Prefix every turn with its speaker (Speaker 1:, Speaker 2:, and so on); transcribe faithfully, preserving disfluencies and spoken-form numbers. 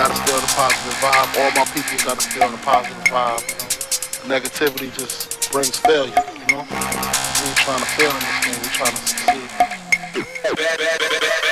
Speaker 1: gotta stay on the positive vibe. All my people gotta stay on the positive vibe. You know? Negativity just brings failure, you know? We ain't trying to fail in this thing, we trying to succeed.